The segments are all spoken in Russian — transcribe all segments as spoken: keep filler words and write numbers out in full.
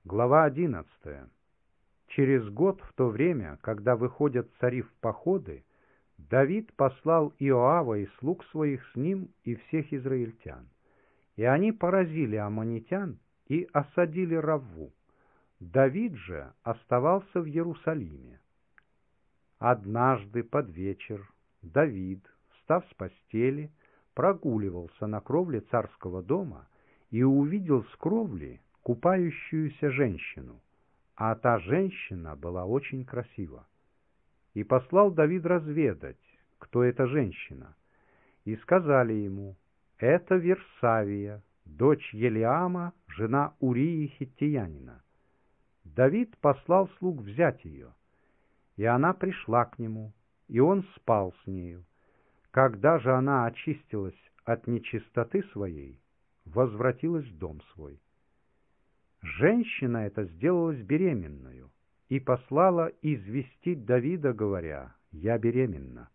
Глава одиннадцатая. Через год, в то время, когда выходят цари в походы, Давид послал Иоава и слуг своих с ним и всех израильтян. И они поразили аммонитян и осадили Равву. Давид же оставался в Иерусалиме. Однажды под вечер Давид, встав с постели, прогуливался на кровле царского дома и увидел с кровли купающуюся женщину, а та женщина была очень красива. И послал Давид разведать, кто эта женщина. И сказали ему: это Версавия, дочь Елиама, жена Урии хиттиянина. Давид послал слуг взять ее, и она пришла к нему, и он спал с нею. Когда же она очистилась от нечистоты своей, возвратилась в дом свой. Женщина эта сделалась беременною и послала известить Давида, говоря: «Я беременна».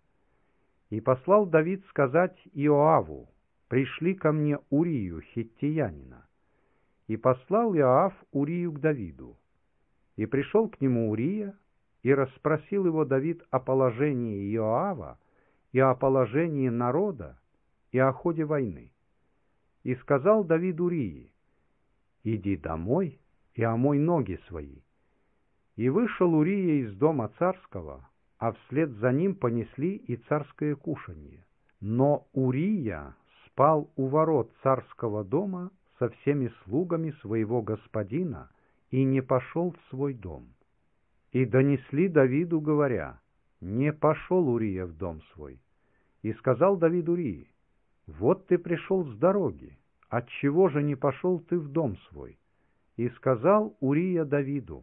И послал Давид сказать Иоаву: «Пришли ко мне Урию хиттиянина». И послал Иоав Урию к Давиду. И пришел к нему Урия, и расспросил его Давид о положении Иоава и о положении народа и о ходе войны. И сказал Давид Урии: «Иди домой и омой ноги свои». И вышел Урия из дома царского, а вслед за ним понесли и царское кушанье. Но Урия спал у ворот царского дома со всеми слугами своего господина и не пошел в свой дом. И донесли Давиду, говоря: «Не пошел Урия в дом свой». И сказал Давид Урии: «Вот ты пришел с дороги, отчего же не пошел ты в дом свой?» И сказал Урия Давиду: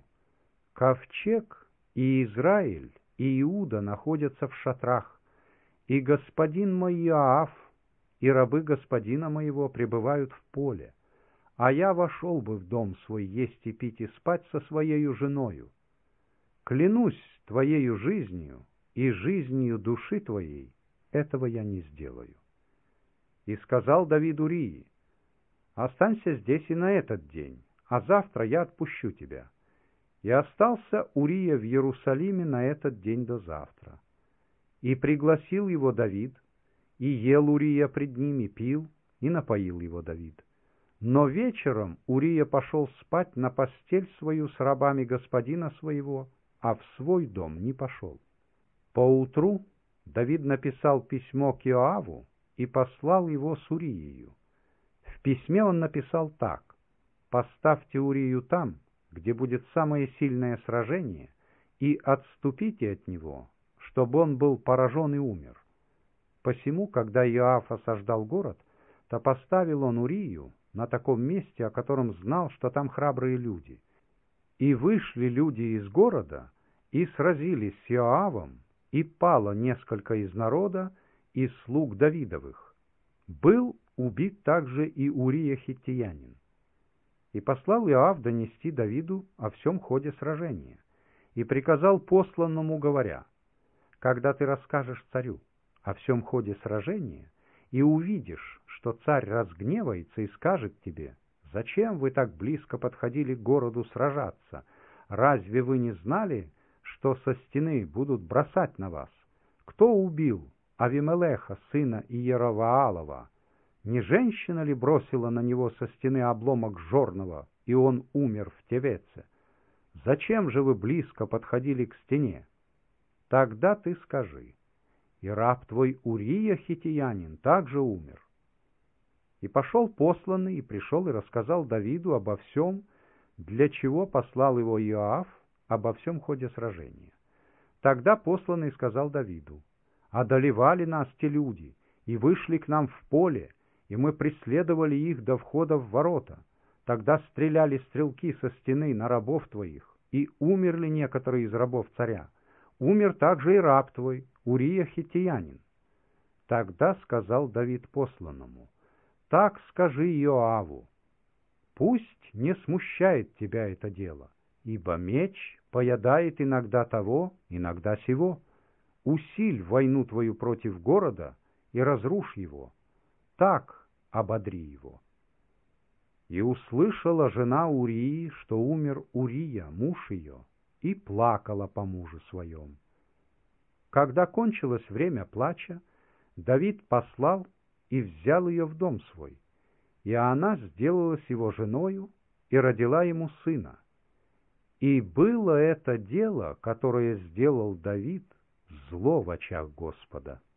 «Ковчег и Израиль и Иуда находятся в шатрах, и господин мой Иоав и рабы господина моего пребывают в поле, а я вошел бы в дом свой есть и пить и спать со своею женою. Клянусь твоею жизнью и жизнью души твоей, этого я не сделаю». И сказал Давид Урии: «Останься здесь и на этот день, а завтра я отпущу тебя». И остался Урия в Иерусалиме на этот день до завтра. И пригласил его Давид, и ел Урия пред ними, пил, и напоил его Давид. Но вечером Урия пошел спать на постель свою с рабами господина своего, а в свой дом не пошел. Поутру Давид написал письмо к Иоаву и послал его с Уриею. В письме он написал так: «Поставьте Урию там, где будет самое сильное сражение, и отступите от него, чтобы он был поражен и умер». Посему, когда Иоав осаждал город, то поставил он Урию на таком месте, о котором знал, что там храбрые люди. И вышли люди из города и сразились с Иоавом, и пало несколько из народа, из слуг Давидовых. Был убит также и Урия хиттиянин. И послал Иоав донести Давиду о всем ходе сражения, и приказал посланному, говоря: «Когда ты расскажешь царю о всем ходе сражения, и увидишь, что царь разгневается и скажет тебе: зачем вы так близко подходили к городу сражаться? Разве вы не знали, что со стены будут бросать на вас? Кто убил Авимелеха, сына Иероваалова? Не женщина ли бросила на него со стены обломок жорного, и он умер в Тевеце? Зачем же вы близко подходили к стене? Тогда ты скажи: и раб твой Урия хиттиянин также умер». И пошел посланный, и пришел и рассказал Давиду обо всем, для чего послал его Иоав, обо всем ходе сражения. Тогда посланный сказал Давиду: «Одолевали нас те люди, и вышли к нам в поле, и мы преследовали их до входа в ворота. Тогда стреляли стрелки со стены на рабов твоих, и умерли некоторые из рабов царя. Умер также и раб твой, Урия хиттиянин». Тогда сказал Давид посланному: «Так скажи Иоаву: пусть не смущает тебя это дело, ибо меч поедает иногда того, иногда сего. Усиль войну твою против города и разрушь его, так ободри его». И услышала жена Урии, что умер умер Урия, муж ее, и плакала по мужу своем. Когда кончилось время плача, Давид послал и взял ее в дом свой, и она сделалась его женою и родила ему сына. И было это дело, которое сделал Давид, зло в очах Господа.